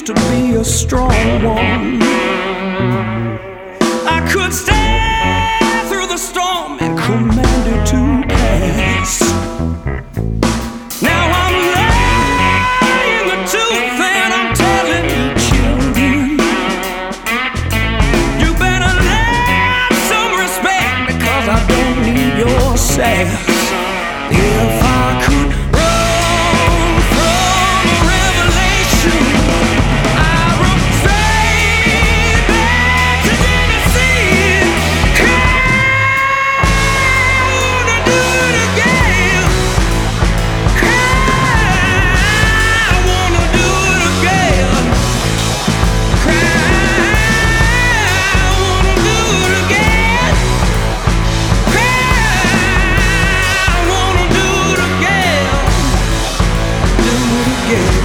to be a strong one. I could stand through the storm and command it to pass. Now I'm laying the tooth and I'm telling you, children, you better learn some respect, because I don't need your sass. If I could run from a revelation, I run straight back to Tennessee. I wanna do it again. I wanna do it again. I wanna do it again. I wanna do it again. Do it again.